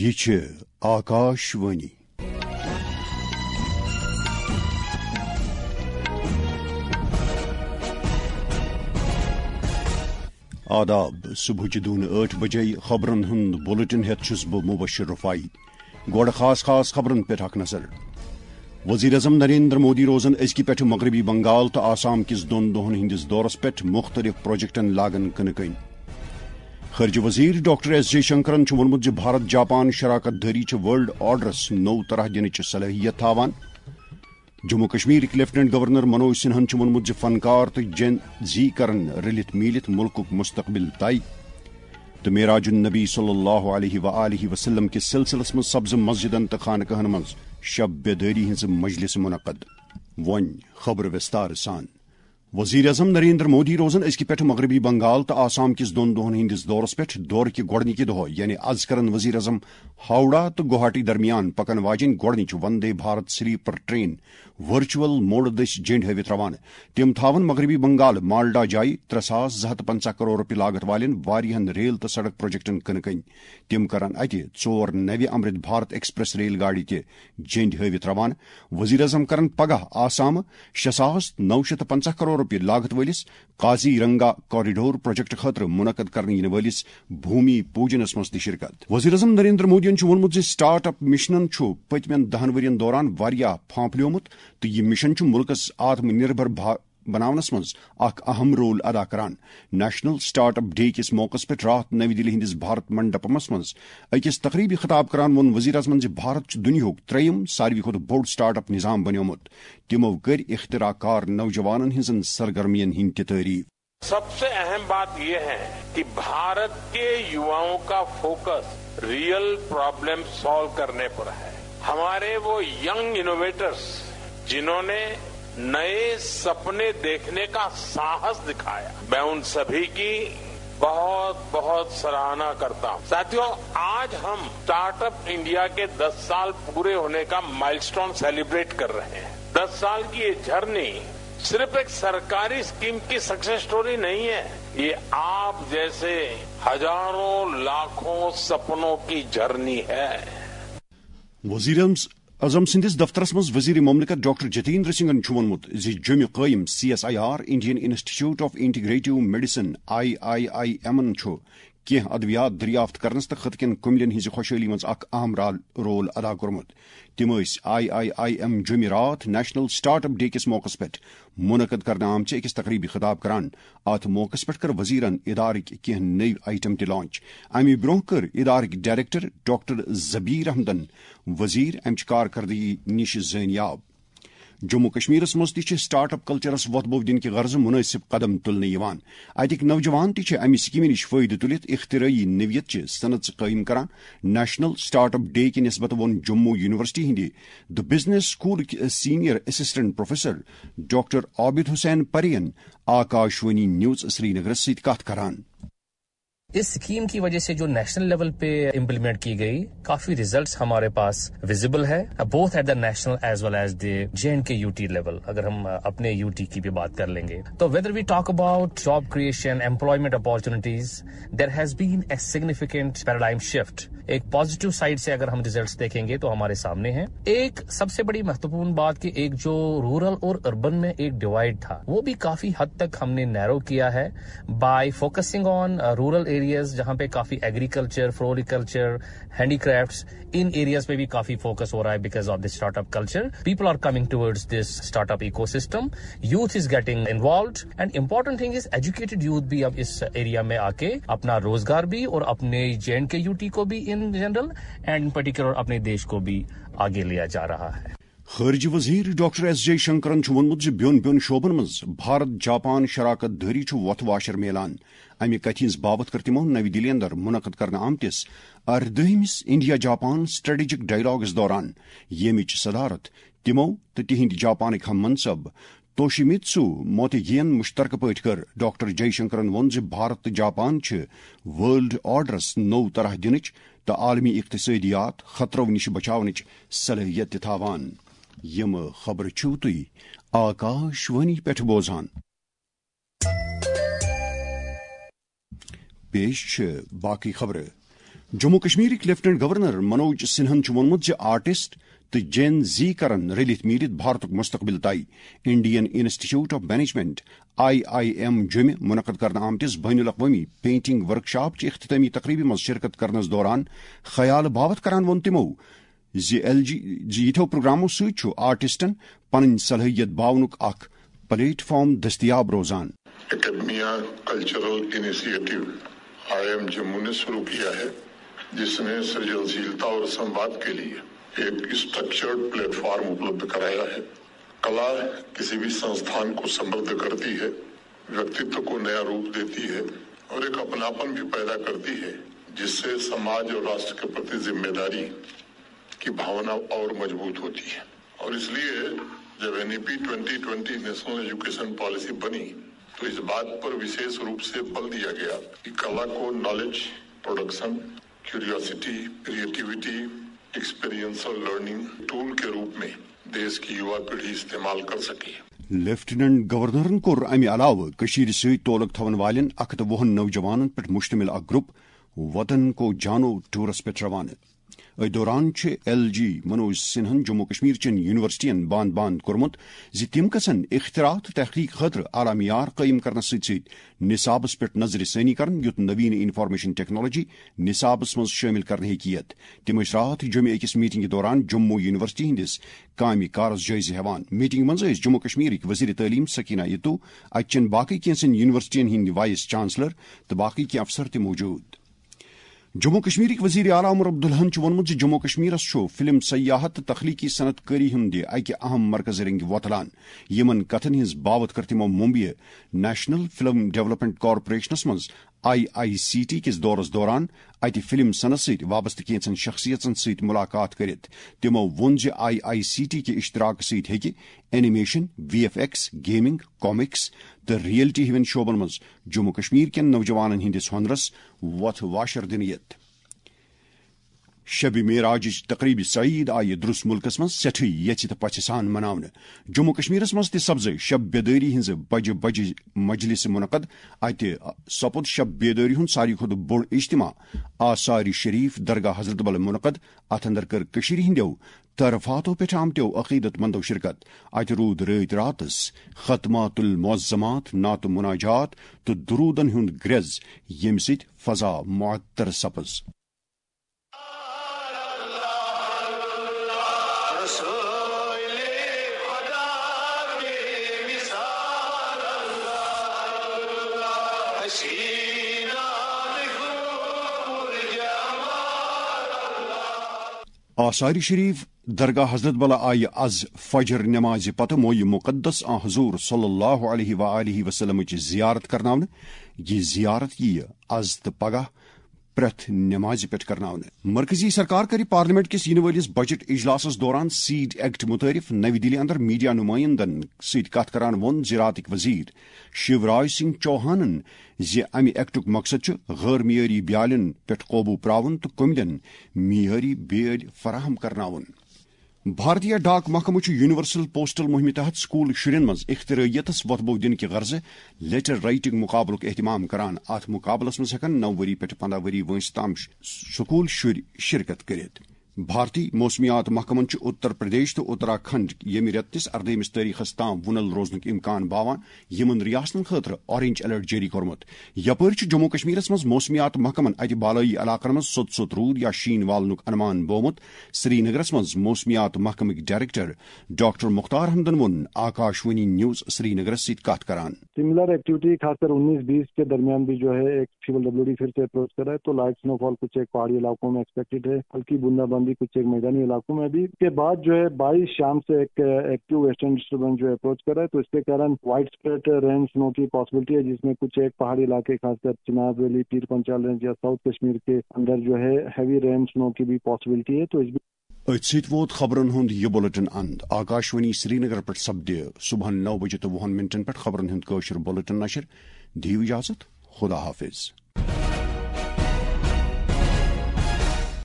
یہ چھِ آکاشوانی آداب صبح دون 8 بجے خبرن ہند بلٹن ہیت چھس بہ مبشر رفائی گوڑ خاص خبرن پہ اخ نظر وزیر اعظم نریندر مودی روزن ازکہ پہ مغربی بنگال تو آسام کس دون دہن ہندس دورس پہ مختلف پروجیکٹن لاگن کنکن خارجہ وزیر ڈاکٹر ایس جے شنکرن وونمت بھارت جاپان شراکت داری ورلڈ آرڈرس نو طرح دنچ صلاحیت تھاوان جموں کشمیر لیفٹنٹ گورنر منوج سنہن وونمت فنکار تو جن زی کرن رلت میلت ملک مستقبل طے تو معراج النبی صلی اللہ علیہ وآلہ وسلم کس سلسلس من سبز مسجدن تو خانقاہن من شب بیداری ہز مجلس منعقد ون خبر وستار سان وزیر اعظم نریندر مودی روزن ازکہ پہ مغربی بنگال تو آسام کس دون دہن ہندس دورس پہ دور کہ گۄڈنِکہِ دۄہ یعنی آز کرن وزیر اعظم ہاوڑا تو گوہاٹی درمیان پکن واجن گۄڈنِچ Vande Bharat sleeper train virtual mode دس جینڈ ہاوت روانہ تم تھاون مغربی بنگال مالڈا جائیں 3,250 کروڑ روپیہ لاگت والن واریاہن ریل تو سڑک پروجیکٹن کنکن تم کرن اتہ 4 نوِ امرت بھارت ایکسپریس ریل گاڑی تہ جینڈ ہاوت روانہ وزیر اعظم کرن پگہ آسام 6,950 کروڑ روپیہ لاگت ولس قاضی رنگا کوریڈور پروجیکٹ خاطر منعقد کرنے ین ولس بھومی پوجنس مز شرکت وزیر اعظم نریندر مودی وونمت سٹارٹ اپ مشنن پتمن 10 ورین دوران واریاہ پھانپلیومت تو یہ مشن ملکس آتم نربھر بناونس مز اخ اہم رول ادا کران نیشنل سٹارٹ اپ ڈے کس موقع پہ رات نئی دہلی ہندس بھارت منڈپمس مز اکس تقریبی خطاب کران وون وزیر اعظم بھارت دنیا تریم ساروی کھت بوڑ سٹارٹ اپ نظام بنیومت تمو کر اختراع کار نوجوانن ہنزن سرگرمین ہند تعریف سب سے اہم بات یہ ہے کہ بھارت کے یواؤں کا فوکس ریئل پرابلم سالو کرنے پر ہے ہمارے وہ ینگ انوویٹرز جنہوں نے نئے سپنے دیکھنے کا ساہس دکھایا میں ان سبھی کی بہت بہت سراہنا کرتا ہوں ساتھیوں آج ہم اسٹارٹ اپ انڈیا کے 10 سال پورے ہونے کا مائل سٹون سیلیبریٹ کر رہے ہیں 10 سال کی یہ جرنی صرف ایک سرکاری اسکیم کی سکسیس سٹوری نہیں ہے یہ آپ جیسے ہزاروں لاکھوں سپنوں کی جرنی ہے وزیر اعظم سندس دفترس مز وزیر مملکت ڈاکٹر جتیندر سنگھن وونمت جمع قائم CSIR Indian Institute of Integrative Medicine IIIM کی ادویات دریافت کرنس تو خط کن کملین ہز خوشحالی مز اخ اہم رول ادا کورمت تم IIIM جمع رات نیشنل سٹارٹ اپ ڈے کس موقع پہ منعقد کرنے آمچ اکس تقریبی خطاب کران ات موقع پہ کر وزیرن ادارک کی نئی آئٹم تہ لانچ امہ برہ کر ادارک ڈائریکٹر ڈاکٹر زبیر احمدن وزیر امچ کارکردگی نش زانیاب جموں کشمیر مز تہ سٹارٹ اپ کلچرس وت بو دن کہ غرض مناسب قدم تلنے اتک نوجوان تہ امہ سکیم نش فائدہ تلت اختراعی نویت چہ صنعت قائم کران نیشنل سٹارٹ اپ ڈے کہ نسبت وون جموں یونیورسٹی ہند the business school senior assistant professor doctor Abid Hussain پرین آکاشوانی نیوز سری نگر ست کت کران اس اسکیم کی وجہ سے جو نیشنل لیول پہ امپلیمنٹ کی گئی کافی ریزلٹس ہمارے پاس ویزیبل ہے both at the national as well as the JNK-UT level اگر ہم اپنے UT کی بھی بات کر لیں گے تو whether we talk about job creation employment opportunities there has been a significant paradigm shift ایک پازیٹیو سائڈ سے اگر ہم ریزلٹس دیکھیں گے تو ہمارے سامنے ہیں ایک سب سے بڑی مہتوپورن بات کہ ایک جو رورل اور اربن میں ایک ڈیوائڈ تھا وہ بھی کافی حد تک ہم نے نیرو کیا ہے by focusing on rural areas جہاں پہ کافی ایگریکلچر فلوریکلچر ہینڈی کرافٹس ان ایریاز پہ بھی کافی فوکس ہو رہا ہے because of this start up culture people are coming towards this start up ecosystem youth is getting involved and important thing is educated youth بھی اب اس area میں آ کے اپنا روزگار بھی اور اپنے JNK-UT کو بھی in general and in particular اپنے دیش کو بھی آگے لیا جا رہا ہے خارجہ وزیر ڈاکٹر ایس جے شنکرن وونمت بیون شعبن مز بھارت جاپان شراکت داری وت واشر میلان امہ کتھ ہز بابت کر تمو نئی دہلی اندر منعقد کرنے آمتس 18ہمس انڈیا جاپان اسٹریٹجک ڈائلاگس دوران یمچ صدارت تمو تو تہند جاپانک ہم منصب توشیمیتسو موتیگین مشترکہ پٲٹھۍ کر ڈاکٹر جے شنکرن وون بھارت تو جاپان ورلڈ آرڈرس نو طرح دنچ تو عالمی اقتصادیات خطرو نش بچاونچ صلاحیت تھاوان یم خبر چھو تھی آکاشوانی پہ بوزان پیش باقی خبر جموں کشمیرک لیفٹنٹ گورنر منوج سنہن وونمت آرٹسٹ تو جین زی کرن رلت میلت بھارتک مستقبل طے Indian Institute of Management IIM جمع منعقد کرنے آمتس بین الاقوامی پینٹنگ ورکشاپ چہ اختتامی تقریبہ مز شرکت کرنس دوران خیال باوت کران وون تمو یتھو پروگرامو ست آرٹسٹن پن صلاحیت باونک اخ پلیٹ فارم دستیاب روزان. Academia cultural initiative IIM Jammu نے شروع کیا ہے جس نے سرجنشیلتا اور سمواد کے لیے ایک اسٹرکچرڈ پلیٹ فارم اپلبدھ کرایا ہے. کلا کسی بھی سنستھان کو سمردھ کرتی ہے، ویکتتو کو نیا روپ دیتی ہے اور ایک اپناپن بھی پیدا کرتی ہے جس سے سماج اور راشٹر کے پرتی ذمہ داری کی بھاونا اور مضبوط ہوتی ہے. اور اس لیے جب NEP 2020 نیشنل ایجوکیشن پالیسی بنی تو اس بات پر وشیش روپ سے بل دیا گیا کہ کلا کو knowledge production, curiosity, creativity, experiential learning tool کے روپ میں دیش کی یوا پیڑھی استعمال کر سکے. لیفٹیننٹ گورنرن کور امہ علاوہ کشیر ست تعلق تھون والن 120 نوجوانن پہ مشتمل اخ گروپ وطن کو جانو ٹورس پہ روانہ. دوران LG منوج سنہن جموں کشمیر چن یونیورسٹین باند باند کورمت زِ تم گژھن اختراع تو تحقیق خاطر اعلی معیار قائم کرنس ست نصابس پہ نظر ثانی کرن یت نوین انفارمیشن ٹیکنالوجی نصابس مز شامل کرنے ہیت. تم رات جمع اکس میٹنگ دوران جموں یونیورسٹی ہندس کامہ کارس جائزہ ہیوان. میٹنگ مز جموں کشمیرک وزیر تعلیم سکینہ یتو اتچن باقی کینژن یونیورسٹین ہند وائس چانسلر تو باقی کی افسر تہ موجود. جموں کشمیرک وزیر اعلیٰ عمر عبداللہن وونمت جموں کشمیرس فلم سیاحت تو تخلیقی صنعت کاری ہند اکہ اہم مرکز رنگ وتلان. یمن کتھن ہز باوت کر تمو ممبئی نیشنل فلم ڈیولپمنٹ کارپوریشنس مز IICT کس دورس دوران اتہ فلم صنعت ست وابستہ کینژن شخصیتن ست ملاقات کرت. تمو وون IICT کے اشتراک ست ہیکہ اینیمیشن، VFX، گیمنگ، کامکس تو ریئلٹی ہون شعبن مز جموں کشمیر کین نوجوانن ہندس ہنرس وتھ واشر دنیت. شب معراج تقریبی سعید آئی درست ملکس مز سٹھی یچ تو پچھ سان مناونہ. جموں کشمیرس مز تہ سپز شب بیداری ہز بجہ بجہ مجلس منعقد. اتہ سپد شب بیداری ہند ساروی کھت بوڑ اجتماع آثار شریف درگاہ حضرت بل منعقد. ات اندر کر کشیر ہندیو طرفاتو پہ آمتو عقیدت مندو شرکت. اتہ رود رات راتس ختمات المعظمات، نعت مناجات تو درودن ہند گرز یم سۭتۍ فضا معطر سپز. آثار شریف درگاہ حضرت بل آئی از فجر نماز پتہ موئی مقدس حضور صلی اللہ علیہ وآلہ وسلم زیارت کرناون. یہ زیارت یہ از تو پگہ پریت نماز پہ کرناون. مرکزی سرکار کر پارلیمنٹ کس ین ولس بجٹ اجلاسس دوران سیڈ ایکٹ متعارف نئی دلی اندر میڈیا نمائندن ست کت کران وون زراعتک وزیر شیوراج سنگھ چوہانن امہ ایکٹک مقصد غیر معیاری بیالن پہ قوبو پراون تو کمدن معیاری بیل فراہم کرناون. بھارتیہ ڈاک محکمہ یونیورسل پوسٹل مہم تحت سکول شرین مز اختراعیتس وتبو دن کہ غرض لیٹر رائٹنگ مقابلک اہتمام کران. ات مقابلس مز ہیکن 9 وری پہ 15 وری وٲنٛسہِ تام سکول شر شرکت کرت. بھارتی موسمیات محکمن اتر پردیش تو اتراکھنڈ یمہ رتس 18 تاریخس تام وُنل روزنک امکان باوان یمن ریاستن خاطر آرنج الرٹ جاری کورمت. یپر جموں کشمیرس مز موسمیات محکمن اتہ بالائی علاقن مز سوت رود یا شین والنک انمان بومت. سری نگرس مز موسمیات محکمک ڈائریکٹر ڈاکٹر مختار حمدن ون آکاشوانی نیوز سری نگرس ست کت کران. سملر ایکٹیویٹی خاص کر 19-20 کے درمیان بھی جو ہے ایک فیول WD پھر سے اپروچ کر رہا ہے تو لائٹ سنو فال کچھ ایک پہاڑی علاقوں میں ایکسپیکٹڈ ہے، ہلکی بوندا باندی کچھ ایک میدانی علاقوں میں بھی. اس کے بعد جو ہے 22 شام سے ایک ایکٹیو ویسٹرن ڈسٹربنس جو اپروچ کر رہا ہے تو اس کے کارن وائڈ اسپریڈ رین سنو کی پاسبلٹی ہے جس میں کچھ ایک پہاڑی علاقے خاص کر چناب ویلی، پیر پنچال رینج یا ساؤتھ کشمیر کے اندر جو ہے ہیوی رین سنو کی بھی پاسبلٹی ہے. تو اس ست ووت خبرن ہند یہ بلٹن اند. آکاشوانی سری نگر پہ سپد صبح 9:20 پہ خبرن ہند قشر بلٹن نشر. دیو اجازت، خدا حافظ.